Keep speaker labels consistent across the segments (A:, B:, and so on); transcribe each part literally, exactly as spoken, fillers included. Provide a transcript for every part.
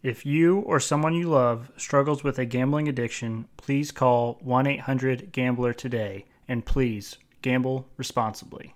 A: If you or someone you love struggles with a gambling addiction, please call one eight hundred gambler today, and please gamble responsibly.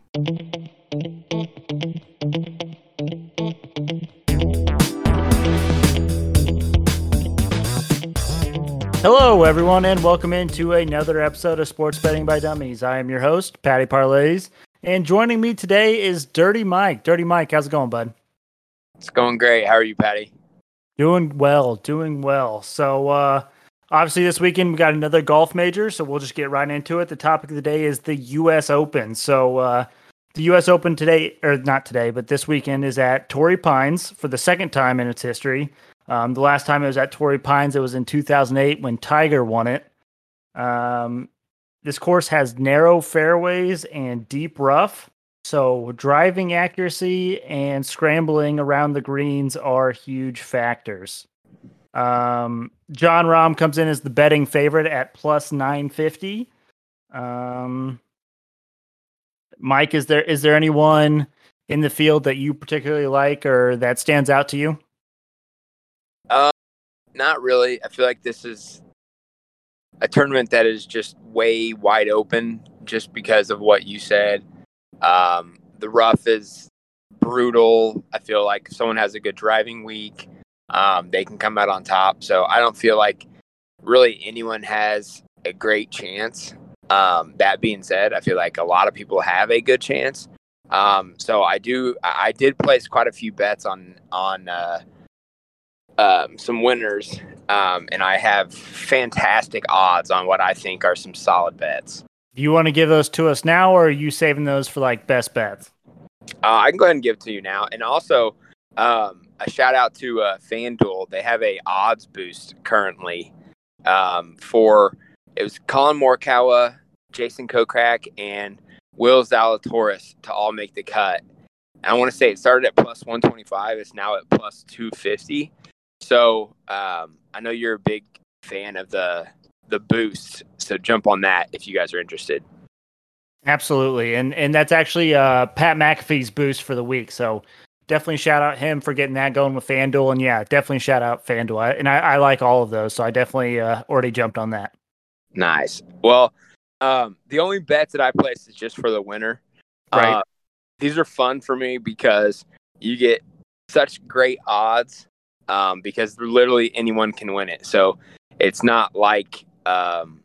A: Hello, everyone, and welcome into another episode of Sports Betting by Dummies. I am your host, Patty Parlays, and joining me today is Dirty Mike. Dirty Mike, how's it going, bud?
B: It's going great. How are you, Patty?
A: Doing well, doing well. So, uh, obviously this weekend we got another golf major, so we'll just get right into it. The topic of the day is the U S Open. So, uh, the U S Open today, or not today, but this weekend is at Torrey Pines for the second time in its history. Um, the last time it was at Torrey Pines, it was in two thousand eight when Tiger won it. Um, this course has narrow fairways and deep rough. So driving accuracy and scrambling around the greens are huge factors. Um, Jon Rahm comes in as the betting favorite at plus nine fifty. Um, Mike, is there is there anyone in the field that you particularly like or that stands out to you?
B: Uh, not really. I feel like this is a tournament that is just way wide open just because of what you said. Um, the rough is brutal. I feel like if someone has a good driving week, um, they can come out on top. So I don't feel like really anyone has a great chance. Um, that being said, I feel like a lot of people have a good chance. Um, so I do, I did place quite a few bets on, on, uh, um, some winners. Um, and I have fantastic odds on what I think are some solid bets.
A: Do you want to give those to us now, or are you saving those for like best bets?
B: Uh, I can go ahead and give it to you now. And also, um, a shout out to uh, FanDuel. They have a odds boost currently um, for it was Colin Morikawa, Jason Kokrak, and Will Zalatoris to all make the cut. And I want to say it started at plus one twenty-five. It's now at plus two fifty. So um, I know you're a big fan of the the boost, so jump on that if you guys are interested.
A: Absolutely, and and that's actually uh, Pat McAfee's boost for the week. So definitely shout out him for getting that going with FanDuel, and yeah, definitely shout out FanDuel. I, and I, I like all of those, so I definitely uh, already jumped on that.
B: Nice. Well, um, the only bets that I placed is just for the winner.
A: Right.
B: Uh, these are fun for me because you get such great odds um, because literally anyone can win it. So it's not like um,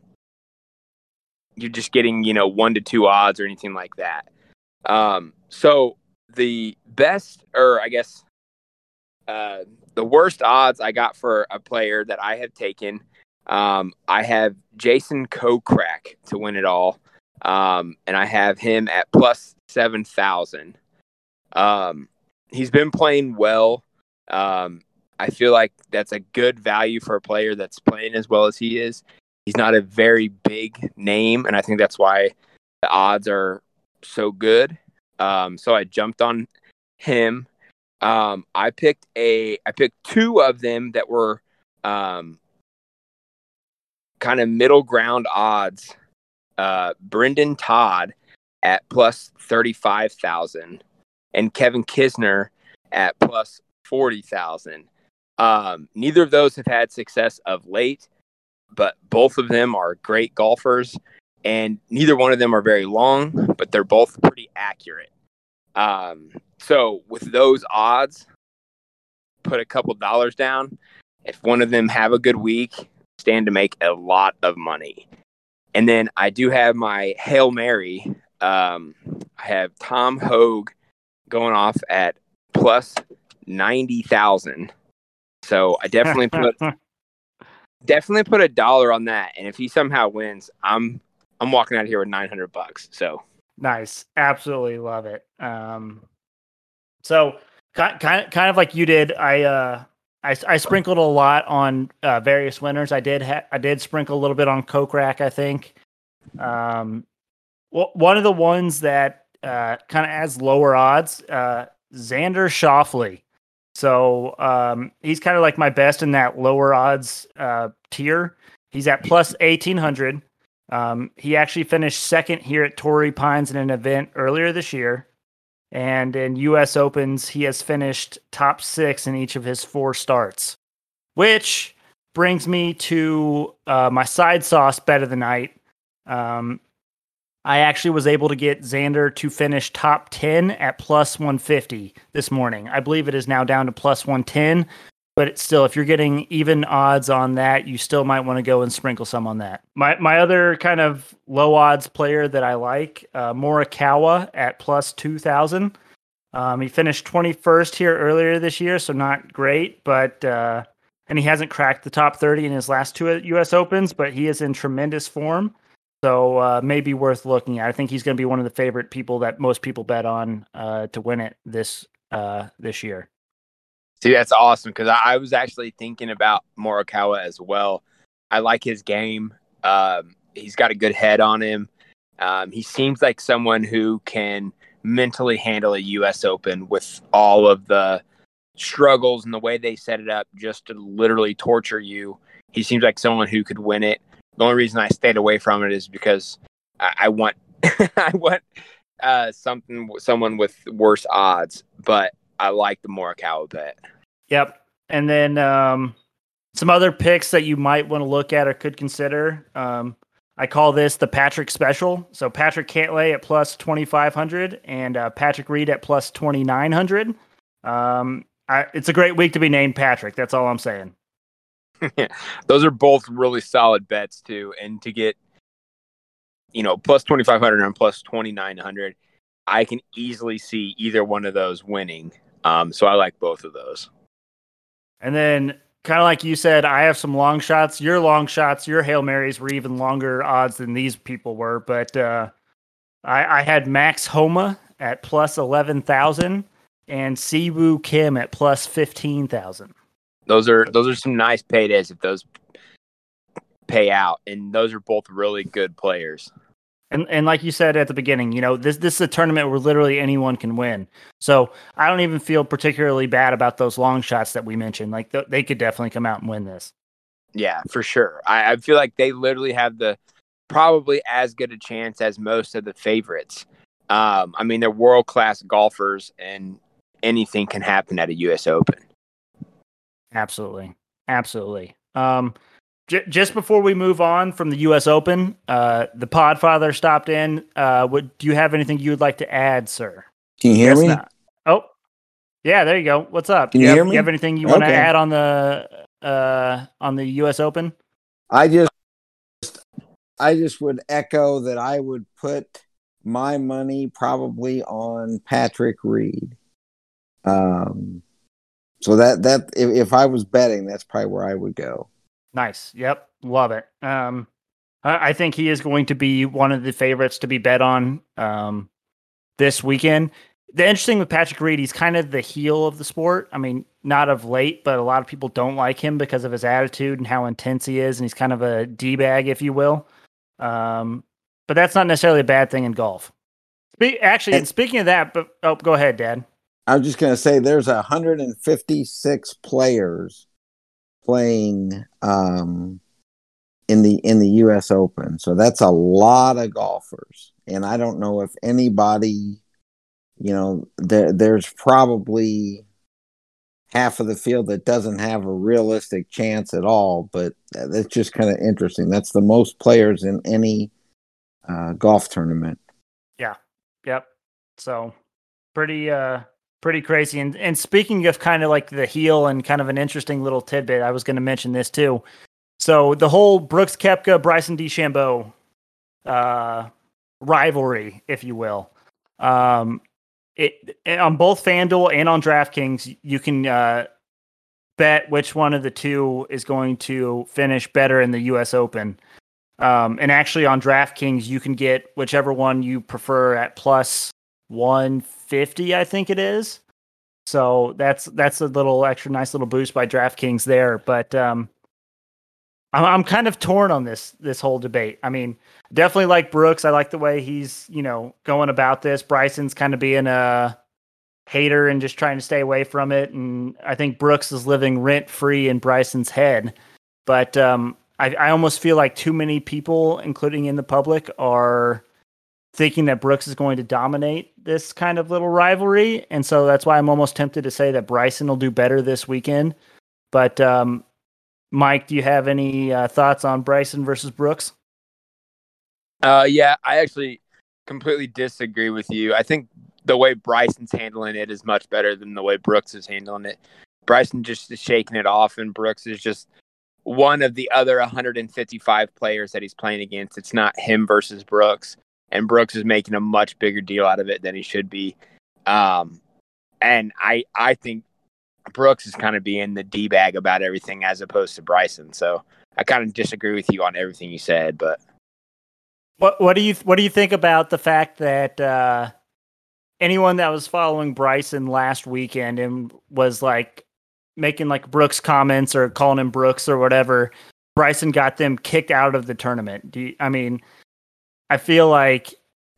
B: you're just getting, you know, one to two odds or anything like that. Um, so the best, or I guess uh, the worst odds I got for a player that I have taken, um, I have Jason Kokrak to win it all. Um, and I have him at plus seven thousand. Um, he's been playing well. Um, I feel like that's a good value for a player that's playing as well as he is. He's not a very big name, and I think that's why the odds are so good. Um, so I jumped on him. Um, I picked a, I picked two of them that were um, kind of middle ground odds. Uh, Brendan Todd at plus thirty-five thousand and Kevin Kisner at plus forty thousand. Um, neither of those have had success of late, but both of them are great golfers, and neither one of them are very long, but they're both pretty accurate. Um, so with those odds, put a couple dollars down. If one of them have a good week, stand to make a lot of money. And then I do have my Hail Mary. Um, I have Tom Hogue going off at plus ninety thousand. So I definitely put definitely put a dollar on that. And if he somehow wins, I'm I'm walking out of here with nine hundred bucks. So
A: nice, absolutely love it. Um, so kind kind kind of like you did, I uh. I, I sprinkled a lot on uh, various winners. I did ha- I did sprinkle a little bit on Kokrak, I think. Um, w- one of the ones that uh, kind of adds lower odds, uh, Xander Schauffele. So um, he's kind of like my best in that lower odds uh, tier. He's at plus eighteen hundred. Um, he actually finished second here at Torrey Pines in an event earlier this year. And in U S Opens, he has finished top six in each of his four starts. which brings me to uh, my side sauce bet of the night. Um, I actually was able to get Xander to finish top ten at plus one fifty this morning. I believe it is now down to plus one ten, but it's still, if you're getting even odds on that, you still might want to go and sprinkle some on that. My my other kind of low odds player that I like, uh, Morikawa at plus two thousand. Um, he finished twenty-first here earlier this year, so not great, but uh, and he hasn't cracked the top thirty in his last two U S Opens, but he is in tremendous form. So uh, maybe worth looking at. I think he's going to be one of the favorite people that most people bet on uh, to win it this uh, this year.
B: See, that's awesome because I, I was actually thinking about Morikawa as well. I like his game. Um, he's got a good head on him. Um, he seems like someone who can mentally handle a U S Open with all of the struggles and the way they set it up just to literally torture you. He seems like someone who could win it. The only reason I stayed away from it is because I, I want I want uh, something someone with worse odds, but I like the Morikawa bet.
A: Yep. And then um, some other picks that you might want to look at or could consider. Um, I call this the Patrick special. So Patrick Cantlay at plus twenty-five hundred and uh, Patrick Reed at plus twenty-nine hundred. Um, I, it's a great week to be named Patrick. That's all I'm saying.
B: Those are both really solid bets too. And to get, you know, plus twenty-five hundred and plus twenty-nine hundred, I can easily see either one of those winning. Um, so I like both of those.
A: And then kind of like you said, I have some long shots. Your long shots, your Hail Marys were even longer odds than these people were. But uh, I, I had Max Homa at plus eleven thousand and Siwoo Kim at plus fifteen thousand.
B: Those are those are some nice paydays if those pay out, and those are both really good players.
A: And and like you said at the beginning, you know, this this is a tournament where literally anyone can win. So I don't even feel particularly bad about those long shots that we mentioned. Like th- they could definitely come out and win this.
B: Yeah, for sure. I, I feel like they literally have the probably as good a chance as most of the favorites. Um, I mean, they're world class golfers, and anything can happen at a U S Open.
A: Absolutely. Absolutely. Um, j- just before we move on from the U S Open, uh, the Podfather stopped in. Uh, what, do you have anything you would like to add, sir?
C: Can you hear
A: Guess
C: me?
A: not. Oh, yeah, there you go. What's up?
C: Can
A: you
C: you
A: have,
C: hear me?
A: You have anything you want to
C: Okay.
A: add on the uh, on the U S Open?
C: I just, I just would echo that I would put my money probably on Patrick Reed. Um, so that that if, if I was betting, that's probably where I would go.
A: Nice. Yep. Love it. Um, I, I think he is going to be one of the favorites to be bet on um, this weekend. The interesting with Patrick Reed, he's kind of the heel of the sport. I mean, not of late, but a lot of people don't like him because of his attitude and how intense he is. And he's kind of a D-bag, if you will. Um, but that's not necessarily a bad thing in golf. Spe- actually, and, and speaking of that, but oh, go ahead, Dad.
C: I was just going to say there's one hundred fifty-six players playing um, in the in the U S Open. So that's a lot of golfers. And I don't know if anybody, you know, there there's probably half of the field that doesn't have a realistic chance at all, but that's just kind of interesting. That's the most players in any uh, golf tournament.
A: Yeah. Yep. So pretty uh pretty crazy. And and speaking of kind of like the heel and kind of an interesting little tidbit, I was going to mention this too. So the whole Brooks Koepka, Bryson DeChambeau uh, rivalry, if you will, um, it on both FanDuel and on DraftKings, you can uh, bet which one of the two is going to finish better in the U S Open. Um, and actually on DraftKings, you can get whichever one you prefer at plus one fifty, I think it is. So that's that's a little extra nice little boost by DraftKings there. But um, I'm I'm kind of torn on this this whole debate. I mean, definitely like Brooks. I like the way he's, you know, going about this. Bryson's kind of being a hater and just trying to stay away from it. And I think Brooks is living rent free in Bryson's head. But um, I, I almost feel like too many people, including in the public, are thinking that Brooks is going to dominate this kind of little rivalry. And so that's why I'm almost tempted to say that Bryson will do better this weekend. But um, Mike, do you have any uh, thoughts on Bryson versus Brooks?
B: Uh, yeah, I actually completely disagree with you. I think the way Bryson's handling it is much better than the way Brooks is handling it. Bryson just is shaking it off, and Brooks is just one of the other one hundred fifty-five players that he's playing against. It's not him versus Brooks, and Brooks is making a much bigger deal out of it than he should be. Um, and I, I think Brooks is kind of being the D-bag about everything as opposed to Bryson. So I kind of disagree with you on everything you said, but
A: what what do you what do you think about the fact that uh, anyone that was following Bryson last weekend and was like making like Brooks comments or calling him Brooks or whatever, Bryson got them kicked out of the tournament? Do you, I mean, I feel like,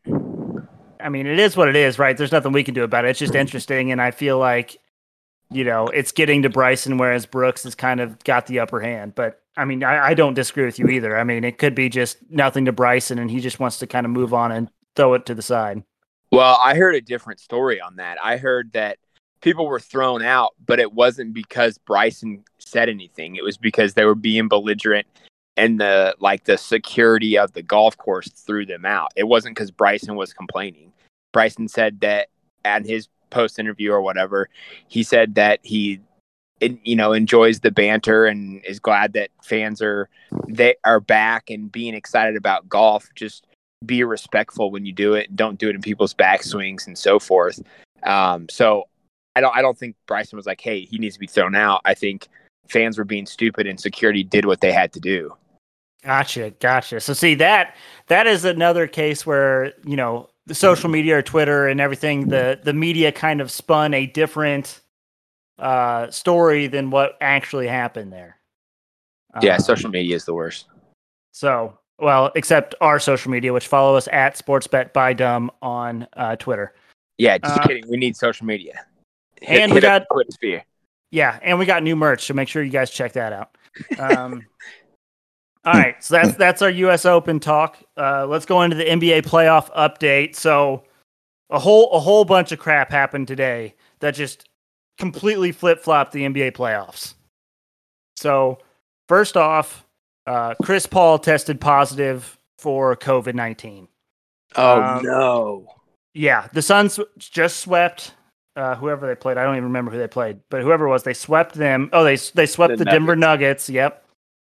A: I mean, it is what it is, right? There's nothing we can do about it. It's just interesting, and I feel like, you know, it's getting to Bryson, whereas Brooks has kind of got the upper hand. But I mean, I, I don't disagree with you either. I mean, it could be just nothing to Bryson, and he just wants to kind of move on and throw it to the side.
B: Well, I heard a different story on that. I heard that people were thrown out, but it wasn't because Bryson said anything. It was because they were being belligerent, and the like the security of the golf course threw them out. It wasn't because Bryson was complaining. Bryson said that at his post interview or whatever, he said that he, you know, enjoys the banter and is glad that fans are they are back and being excited about golf. Just be respectful when you do it. Don't do it in people's backswings and so forth. Um, so I don't I don't think Bryson was like, hey, he needs to be thrown out. I think fans were being stupid and security did what they had to do.
A: Gotcha, gotcha. So see, that that is another case where, you know, the social media or Twitter and everything, the the media kind of spun a different uh, story than what actually happened there.
B: Yeah,
A: um,
B: social media is the worst.
A: So, well, except our social media, which follow us at SportsBetByDumb on uh, Twitter.
B: Yeah, just
A: Uh,
B: kidding. We need social media. Hit,
A: and
B: hit
A: we got
B: Sphere.
A: Yeah, and we got new merch, so make sure you guys check that out. Um, all right, so that's that's our U S Open talk. Uh, let's go into the N B A playoff update. So, a whole a whole bunch of crap happened today that just completely flip flopped the N B A playoffs. So, first off, uh, Chris Paul tested positive for COVID nineteen.
B: Oh
A: um,
B: no!
A: Yeah, the Suns just swept uh, whoever they played. I don't even remember who they played, but whoever it was, they swept them. Oh, they they swept the,
B: The
A: Denver Nuggets. Yep.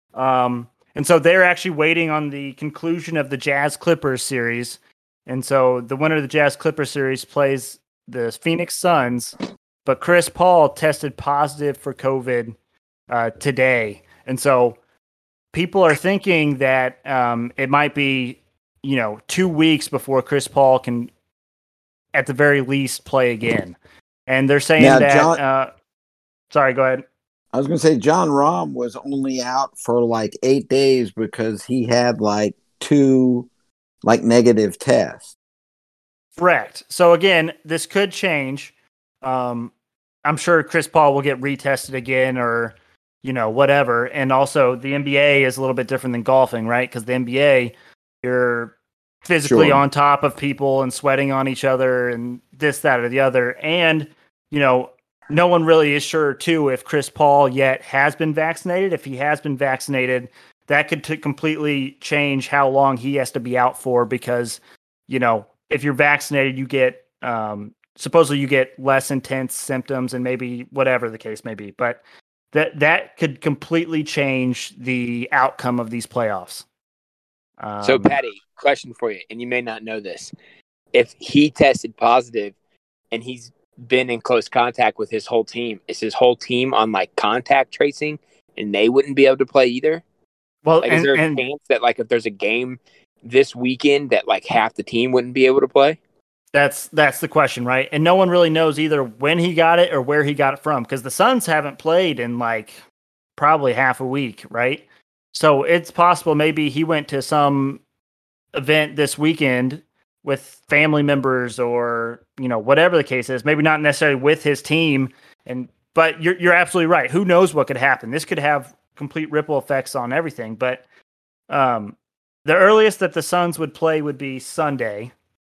A: Um, and so they're actually waiting on the conclusion of the Jazz Clippers series. And so the winner of the Jazz Clippers series plays the Phoenix Suns. But Chris Paul tested positive for COVID uh, today, and so people are thinking that um, it might be, you know, two weeks before Chris Paul can, at the very least, play again. And they're saying
C: Now,
A: that.
C: John-
A: uh, sorry, go ahead.
C: I was going to say John Rahm was only out for like eight days because he had like two like negative tests.
A: Correct. So again, this could change. Um, I'm sure Chris Paul will get retested again, or you know, whatever. And also, the N B A is a little bit different than golfing, right? Because the N B A, you're physically
C: Sure.
A: on top of people and sweating on each other, and this, that, or the other. And you know, no one really is sure too if Chris Paul yet has been vaccinated. If he has been vaccinated, that could t- completely change how long he has to be out for, because you know, if you're vaccinated, you get um, supposedly you get less intense symptoms and maybe whatever the case may be. But that that could completely change the outcome of these playoffs. Um,
B: So, Patty, question for you, and you may not know this. If he tested positive and he's been in close contact with his whole team, is his whole team on like contact tracing and they wouldn't be able to play either?
A: well,
B: Like,
A: and,
B: is there a
A: and
B: chance that like if there's a game this weekend that like half the team wouldn't be able to play?
A: that's that's the question, right? And no one really knows either when he got it or where he got it from, because the Suns haven't played in like probably half a week, right? So it's possible maybe he went to some event this weekend with family members, or you know, whatever the case is. Maybe not necessarily with his team, and but you're you're absolutely right. Who knows what could happen? This could have complete ripple effects on everything. But um, the earliest that the Suns would play would be Sunday,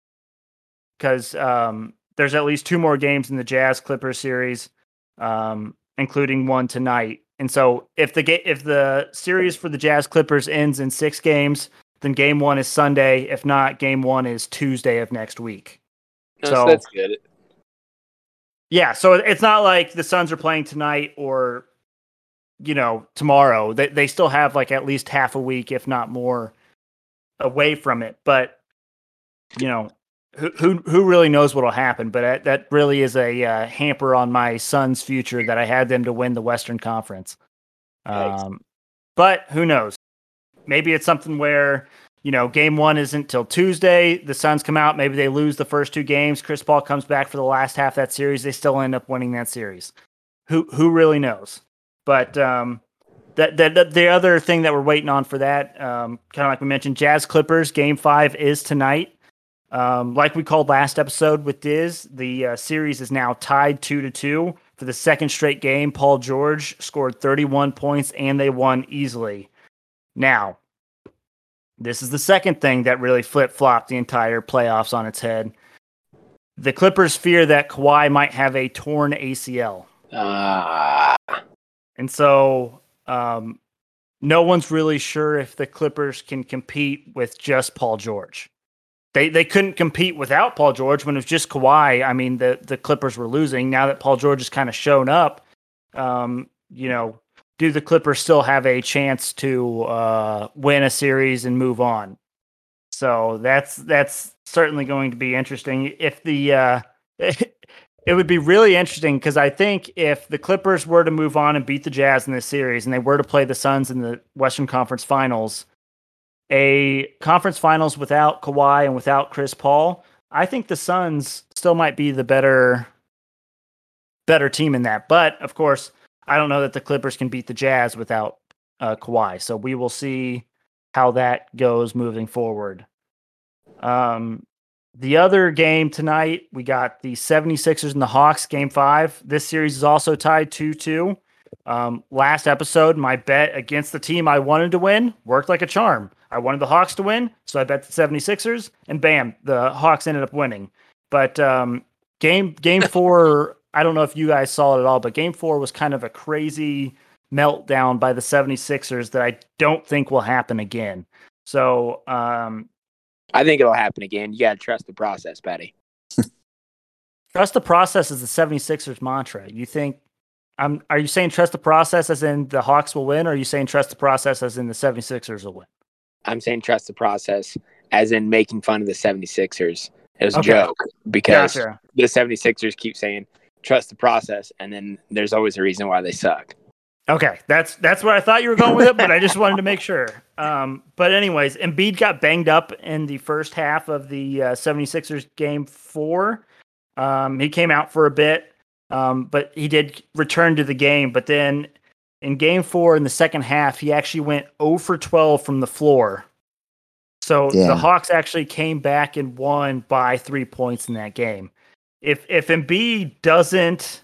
A: because um, there's at least two more games in the Jazz Clippers series, um, including one tonight. And so if the ga- if the series for the Jazz Clippers ends in six games, then game one is Sunday. If not, game one is Tuesday of next week.
B: No,
A: so,
B: so that's good.
A: Yeah, so it's not like the Suns are playing tonight or, you know, tomorrow. They they still have like at least half a week, if not more, away from it. But, you know, who who, who really knows what will happen? But that, that really is a uh, hamper on my Suns' future that I had them to win the Western Conference. Um, but who knows? Maybe it's something where, you know, game one isn't till Tuesday. The Suns come out. Maybe they lose the first two games. Chris Paul comes back for the last half of that series. They still end up winning that series. Who who really knows? But um, that, that the other thing that we're waiting on for that, um, kind of like we mentioned, Jazz Clippers game five is tonight. Um, like we called last episode with Diz, the uh, series is now tied two to two for the second straight game. Paul George scored thirty-one points and they won easily. Now, this is the second thing that really flip-flopped the entire playoffs on its head. The Clippers fear that Kawhi might have a torn A C L.
B: Ah.
A: And so um, no one's really sure if the Clippers can compete with just Paul George. They they couldn't compete without Paul George when it was just Kawhi. I mean, the, the Clippers were losing. Now that Paul George has kind of shown up, um, you know, do the Clippers still have a chance to uh, win a series and move on? So that's that's certainly going to be interesting. If the uh, it would be really interesting because I think if the Clippers were to move on and beat the Jazz in this series and they were to play the Suns in the Western Conference Finals, a conference finals without Kawhi and without Chris Paul, I think the Suns still might be the better better team in that. But of course, I don't know that the Clippers can beat the Jazz without uh, Kawhi. So we will see how that goes moving forward. Um, the other game tonight, we got the seventy-sixers and the Hawks, game five. This series is also tied two two. Um, last episode, my bet against the team I wanted to win worked like a charm. I wanted the Hawks to win, so I bet the seventy-sixers, and bam, the Hawks ended up winning. But um, game game four, I don't know if you guys saw it at all, but game four was kind of a crazy meltdown by the seventy-sixers that I don't think will happen again. So um,
B: I think it'll happen again. You got to trust the process, Patty.
A: Trust the process is the seventy-sixers mantra. You think, um, are you saying trust the process as in the Hawks will win, or are you saying trust the process as in the seventy-sixers will win?
B: I'm saying trust the process as in making fun of the seventy-sixers. It was a
A: Okay.
B: joke because
A: Gotcha.
B: the seventy-sixers keep saying trust the process, and then there's always a reason why they suck.
A: Okay, that's that's where I thought you were going with it, but I just wanted to make sure. Um, but anyways, Embiid got banged up in the first half of the uh, seventy-sixers game four. Um, he came out for a bit, um, but he did return to the game. But then in game four, in the second half, he actually went zero for twelve from the floor. So
C: Yeah.
A: the Hawks actually came back and won by three points in that game. If if Embiid doesn't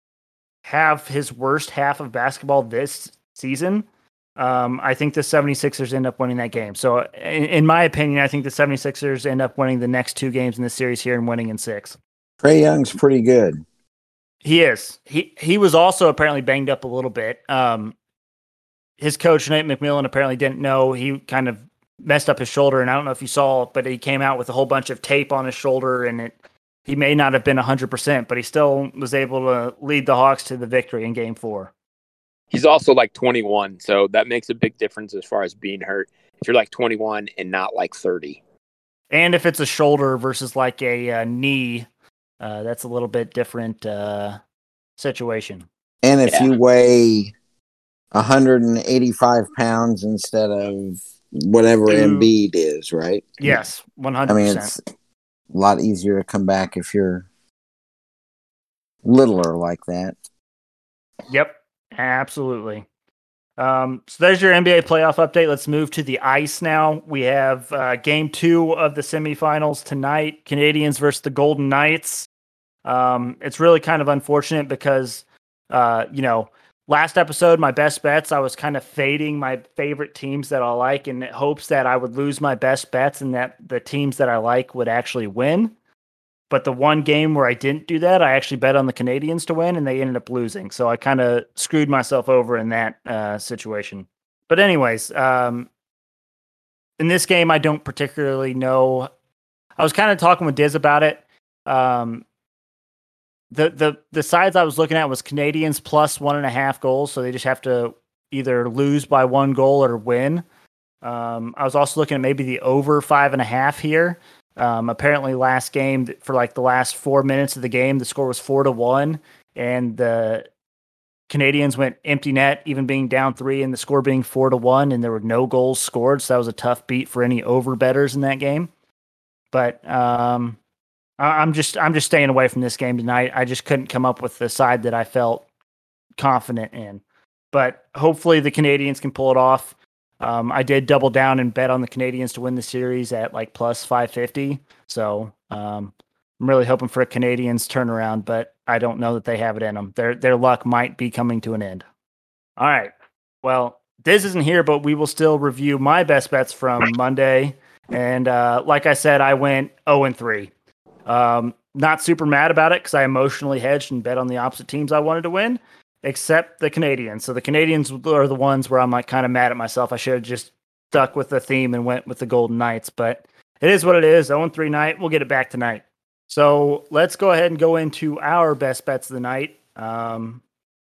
A: have his worst half of basketball this season, um, I think the seventy-sixers end up winning that game. So in, in my opinion, I think the seventy-sixers end up winning the next two games in the series here and winning in six.
C: Trae Young's pretty good.
A: He is. He he was also apparently banged up a little bit. Um, his coach, Nate McMillan, apparently didn't know. He kind of messed up his shoulder, and I don't know if you saw, but he came out with a whole bunch of tape on his shoulder, and it he may not have been one hundred percent, but he still was able to lead the Hawks to the victory in game four.
B: He's also like twenty-one, so that makes a big difference as far as being hurt. If you're like twenty-one and not like thirty.
A: And if it's a shoulder versus like a uh, knee, uh, that's a little bit different uh, situation.
C: And if
B: Yeah.
C: you weigh one hundred eighty-five pounds instead of whatever
A: Two-
C: Embiid is, right?
A: Yes, one
C: I
A: hundred
C: mean,
A: percent.
C: it's a lot easier to come back if you're littler like that.
A: Yep, absolutely. Um, so there's your N B A playoff update. Let's move to the ice now. We have uh, game two of the semifinals tonight, Canadians versus the Golden Knights. Um, it's really kind of unfortunate because, uh, you know, last episode, my best bets, I was kind of fading my favorite teams that I like in hopes that I would lose my best bets and that the teams that I like would actually win. But the one game where I didn't do that, I actually bet on the Canadians to win, and they ended up losing. So I kind of screwed myself over in that uh, situation. But anyways, um, in this game, I don't particularly know. I was kind of talking with Diz about it. Um, the the the sides I was looking at was Canadians plus one and a half goals, so they just have to either lose by one goal or win. Um, I was also looking at maybe the over five and a half here. Um, apparently last game for like the last four minutes of the game, the score was four to one and the Canadians went empty net, even being down three and the score being four to one and there were no goals scored. So that was a tough beat for any over bettors in that game. But, um, I, I'm just, I'm just staying away from this game tonight. I just couldn't come up with the side that I felt confident in, but hopefully the Canadians can pull it off. Um, I did double down and bet on the Canadians to win the series at like plus five fifty. So um, I'm really hoping for a Canadians turnaround, but I don't know that they have it in them. Their their luck might be coming to an end. All right. Well, Diz isn't here, but we will still review my best bets from Monday. And uh, like I said, I went oh and three. Um, not super mad about it because I emotionally hedged and bet on the opposite teams I wanted to win, except the Canadians. So the Canadians are the ones where I'm like kind of mad at myself. I should have just stuck with the theme and went with the Golden Knights, but it is what it is. oh and three night. We'll get it back tonight. So let's go ahead and go into our best bets of the night. Um,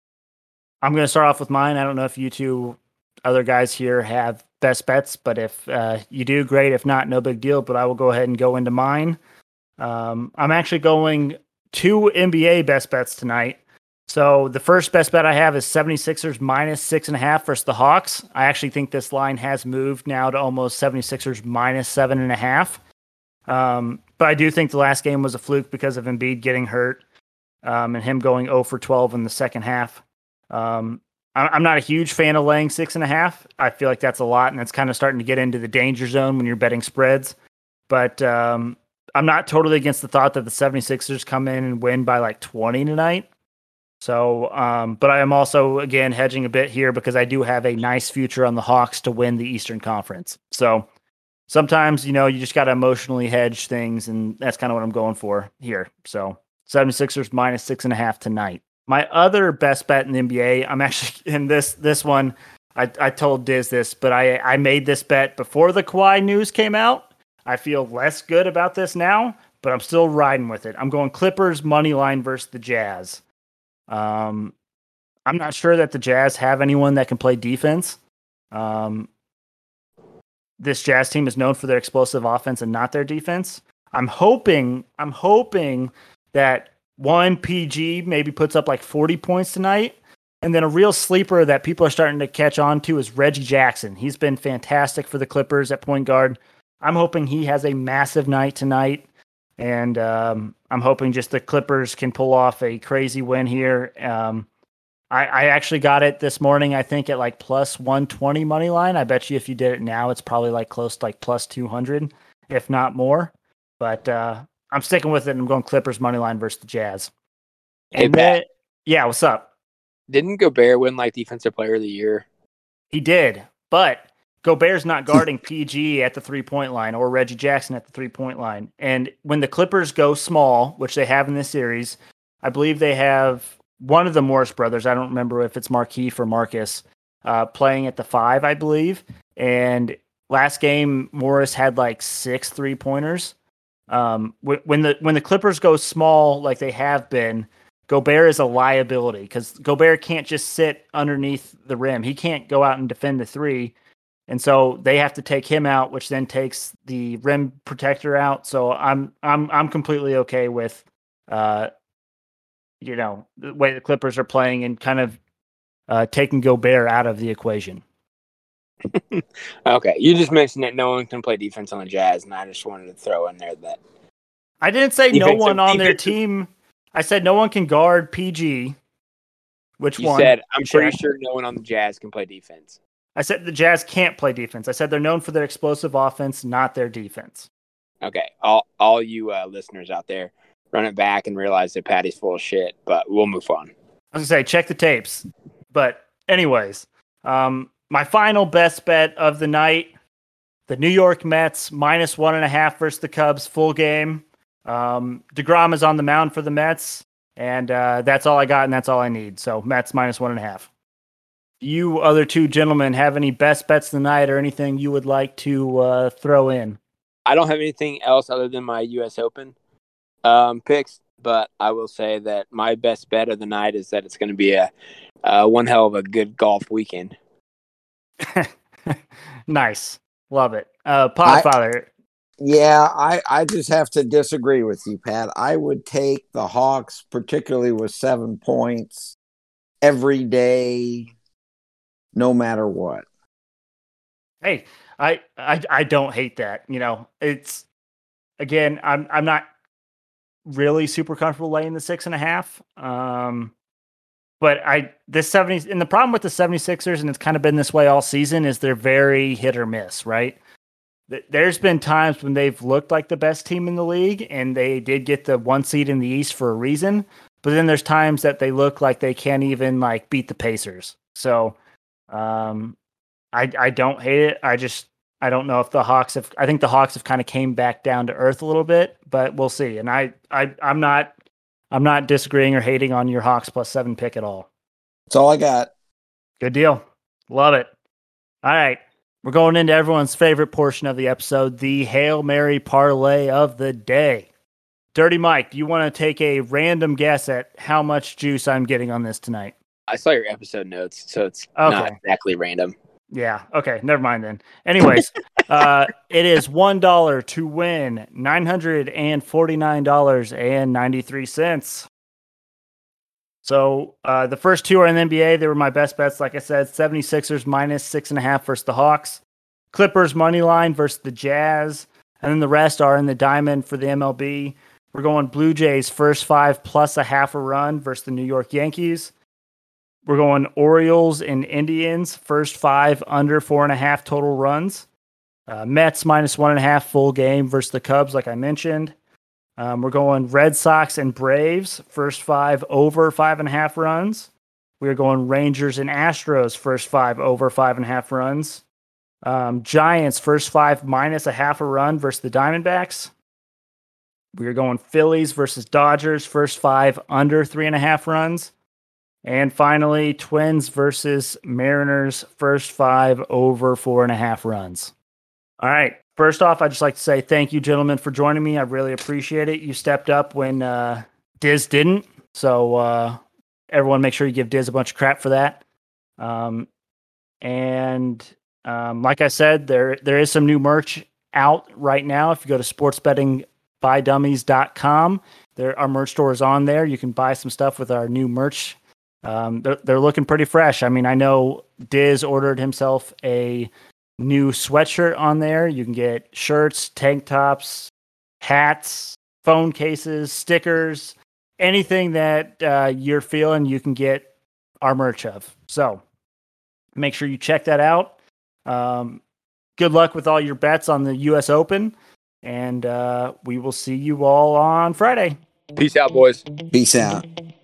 A: I'm going to start off with mine. I don't know if you two other guys here have best bets, but if uh, you do, great. If not, no big deal, but I will go ahead and go into mine. Um, I'm actually going two N B A best bets tonight. So the first best bet I have is 76ers minus six and a half versus the Hawks. I actually think this line has moved now to almost 76ers minus seven and a half. Um, but I do think the last game was a fluke because of Embiid getting hurt um, and him going zero for twelve in the second half. Um, I, I'm not a huge fan of laying six and a half. I feel like that's a lot, and it's kind of starting to get into the danger zone when you're betting spreads. But um, I'm not totally against the thought that the 76ers come in and win by like twenty tonight. So, um, but I am also, again, hedging a bit here because I do have a nice future on the Hawks to win the Eastern Conference. So sometimes, you know, you just got to emotionally hedge things, and that's kind of what I'm going for here. So 76ers minus six and a half tonight. My other best bet in the N B A, I'm actually in this, this one, I, I told Diz this, but I, I made this bet before the Kawhi news came out. I feel less good about this now, but I'm still riding with it. I'm going Clippers money line versus the Jazz. Um, I'm not sure that the Jazz have anyone that can play defense. Um, this Jazz team is known for their explosive offense and not their defense. I'm hoping, I'm hoping that one P G maybe puts up like forty points tonight. And then a real sleeper that people are starting to catch on to is Reggie Jackson. He's been fantastic for the Clippers at point guard. I'm hoping he has a massive night tonight. And um, I'm hoping just the Clippers can pull off a crazy win here. Um, I, I actually got it this morning, I think, at like plus one twenty money line. I bet you if you did it now, it's probably like close to like plus two hundred, if not more. But uh, I'm sticking with it, and I'm going Clippers money line versus the Jazz.
B: Hey,
A: and
B: Pat.
A: then, yeah, what's up?
B: Didn't Gobert win like Defensive Player of the Year?
A: He did, but Gobert's not guarding P G at the three-point line or Reggie Jackson at the three-point line. And when the Clippers go small, which they have in this series, I believe they have one of the Morris brothers, I don't remember if it's Markieff or Marcus, uh, playing at the five, I believe. And last game, Morris had like six three-pointers. Um, when the when the Clippers go small like they have been, Gobert is a liability because Gobert can't just sit underneath the rim. He can't go out and defend the three. And so they have to take him out, which then takes the rim protector out. So I'm I'm I'm completely okay with, uh, you know, the way the Clippers are playing and kind of uh, taking Gobert out of the equation.
B: Okay, you just mentioned that no one can play defense on the Jazz, and I just wanted to throw in there that
A: I didn't say no one on their
B: defensive-
A: team. I said no one can guard P G. Which
B: you
A: one?
B: said. I'm pretty
A: Shaq?
B: sure no one on the Jazz can play defense.
A: I said the Jazz can't play defense. I said they're known for their explosive offense, not their defense.
B: Okay, all all you uh, listeners out there, run it back and realize that Patty's full of shit. But we'll move on.
A: I was gonna say check the tapes, but anyways, um, my final best bet of the night: the New York Mets minus one and a half versus the Cubs, full game. Um, DeGrom is on the mound for the Mets, and uh, that's all I got, and that's all I need. So Mets minus one and a half. You other two gentlemen have any best bets of the night or anything you would like to uh, throw in?
B: I don't have anything else other than my U S Open um, picks, but I will say that my best bet of the night is that it's going to be a uh, one hell of a good golf weekend.
A: Nice. Love it. Uh, Podfather.
C: Yeah, I, I just have to disagree with you, Pat. I would take the Hawks, particularly with seven points, every day, no matter what.
A: Hey, I, I I don't hate that. You know, it's again, I'm I'm not really super comfortable laying the six and a half. Um, but I this seventy and the problem with the 76ers, and it's kind of been this way all season, is they're very hit or miss, right? There's been times when they've looked like the best team in the league, and they did get the one seed in the East for a reason. But then there's times that they look like they can't even like beat the Pacers. So, um, I I don't hate it. I just I don't know if the Hawks have. I think the Hawks have kind of came back down to earth a little bit, but we'll see. And I I I'm not I'm not disagreeing or hating on your Hawks plus seven pick at all.
C: That's all I got.
A: Good deal. Love it. All right. We're going into everyone's favorite portion of the episode, the Hail Mary parlay of the day. Dirty Mike, do you want to take a random guess at how much juice I'm getting on this tonight?
B: I saw your episode notes, so it's
A: okay.
B: not exactly random.
A: Yeah. Okay. Never mind then. Anyways, uh, it is one dollar to win nine hundred forty-nine dollars and ninety-three cents. So uh, the first two are in the N B A. They were my best bets. Like I said, 76ers minus six and a half versus the Hawks. Clippers money line versus the Jazz. And then the rest are in the diamond for the M L B. We're going Blue Jays first five plus a half a run versus the New York Yankees. We're going Orioles and Indians first five under four and a half total runs. Uh, Mets minus one and a half full game versus the Cubs, like I mentioned. Um, we're going Red Sox and Braves, first five over five and a half runs. We're going Rangers and Astros, first five over five and a half runs. Um, Giants, first five minus a half a run versus the Diamondbacks. We're going Phillies versus Dodgers, first five under three and a half runs. And finally, Twins versus Mariners, first five over four and a half runs. All right. First off, I'd just like to say thank you, gentlemen, for joining me. I really appreciate it. You stepped up when uh, Diz didn't. So uh, everyone make sure you give Diz a bunch of crap for that. Um, and um, like I said, there there is some new merch out right now. If you go to sports betting by dummies dot com, there our merch store is on there. You can buy some stuff with our new merch. Um, they're, they're looking pretty fresh. I mean, I know Diz ordered himself a new sweatshirt on there. You can get shirts, tank tops, hats, phone cases, stickers, anything that uh, you're feeling, you can get our merch of. So make sure you check that out. Um, good luck with all your bets on the U S Open, and uh, we will see you all on Friday.
B: Peace out, boys.
C: Peace out.